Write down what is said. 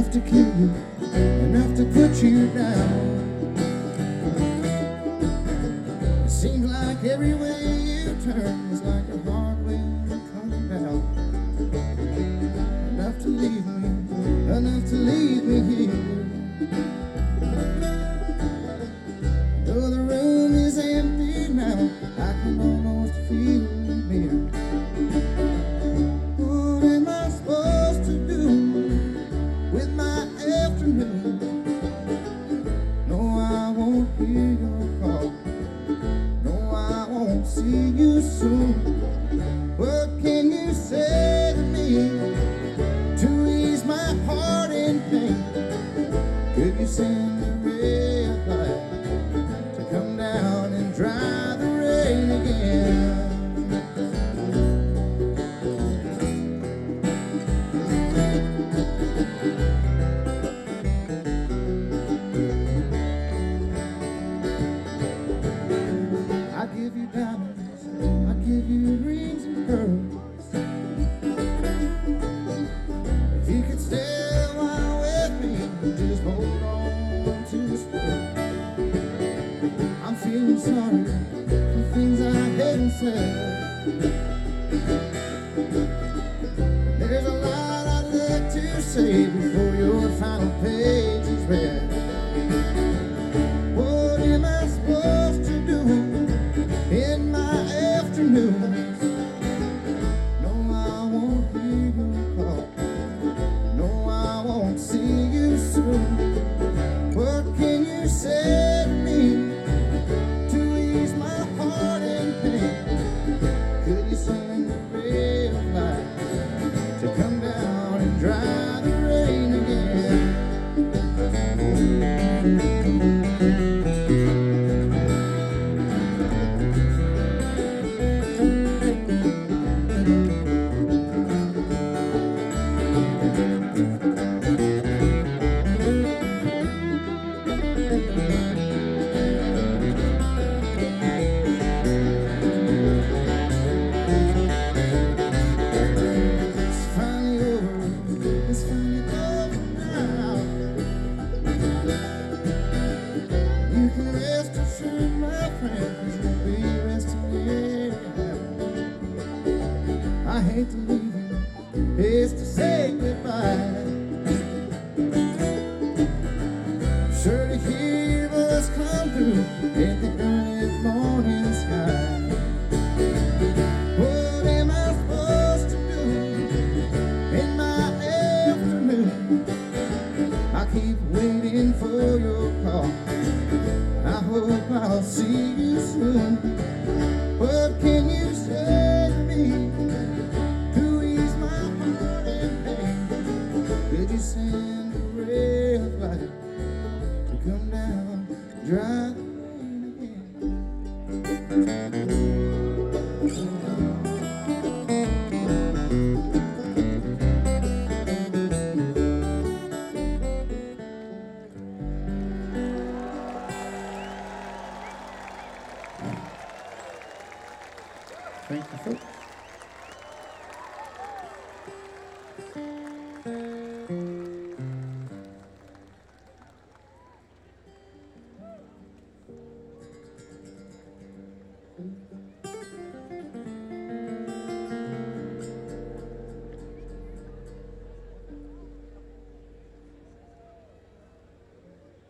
enough to kill you, enough to put you down. It seems like every way you turn is like a hard wind coming down. Enough to leave me here. Though the room is empty now, I can almost feel it near. What am I supposed to do with my afternoon? No, I won't hear your call. No, I won't see you soon. What can you say to me to ease my heart in pain? Could you send a ray of light to come down and dry the rain again? I give you diamonds, I give you rings and pearls. If you could stay a while with me, just hold on to this world. I'm feeling sorry for things I hadn't said. There's a lot I'd like to say before your final page is read. What am I supposed to do in my afternoons? No, I won't hear your call. No, I won't see you soon. What can you say to me to ease my heart in pain? Could you send a ray of light to come down and dry the rain again? It's finally over, it's finally over now. You can rest assured, my friend, 'cause you'll be resting anyhow. I hate to leave you, it's to say goodbye. Sure to hear us come through in the early morning sky. What am I supposed to do in my afternoon? I keep waiting for your call. I hope I'll see you soon. What can you say to me to ease my heart in pain? Could you send a ray of light to come down, dry the rain again? Thank you, folks.